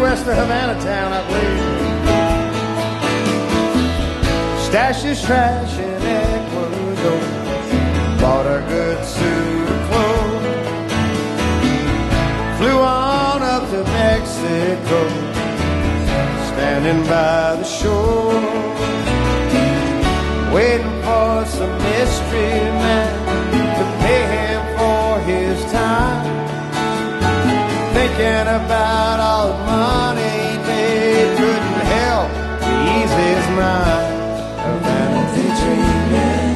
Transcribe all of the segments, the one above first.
west of Havana town, I believe. Stashed his trash in Ecuador, bought a good suit of clothes, flew on up to Mexico, standing by the shore, waiting for some mystery man to pay him for his time, thinking about all the money he made couldn't help to ease his mind. A vanity dreaming,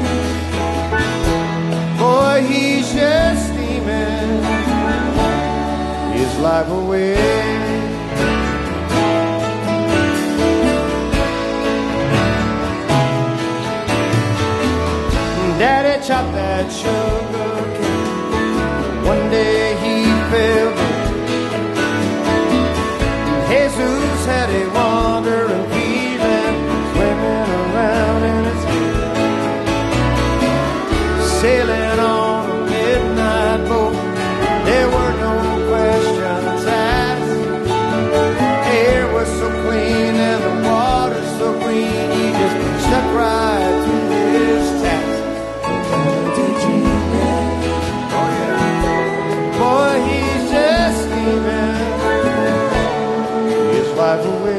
boy, he's just steaming his life away. Daddy chopped that sugar cane. One day he fell dead. Jesus had a wandering feeling swimming around in his head, sailing on a midnight boat. There were no questions asked. Air was so clean and the water so green, he just stuck right to his task. Boy, he's just steaming his life away.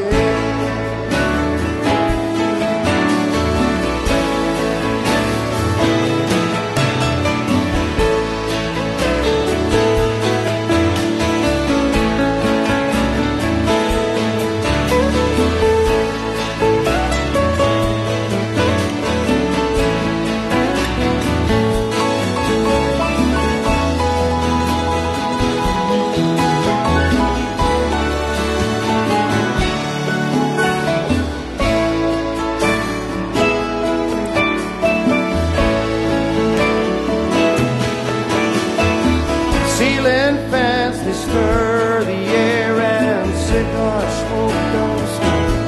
Ceiling fans, they stir the air and cigar smoke don't smoke.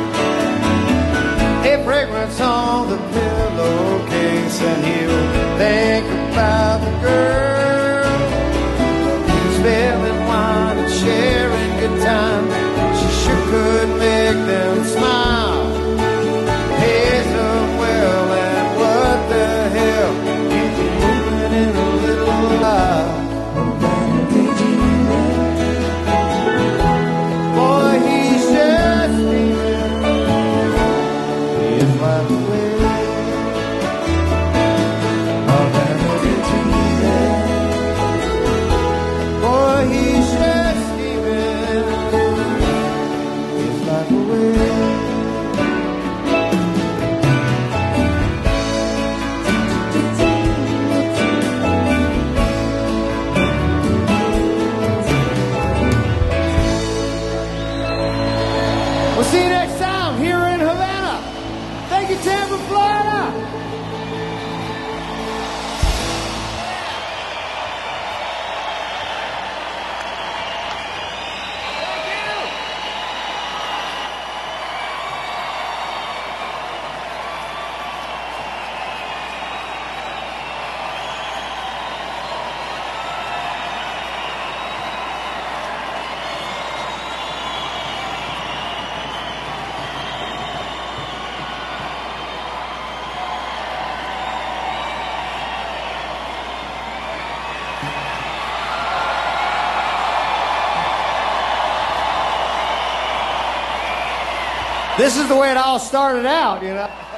A fragrance on the pillowcase and he'll think about the girl. Spilling wine and sharing good time, she sure could make them smile. Pays them well and what the hell, you be moving in a little while. Boy, he's just steaming his life away. Boy, he's just steaming his life away. We'll see you next time here in Havana. Thank you, Tampa, Florida. This is the way it all started out, you know.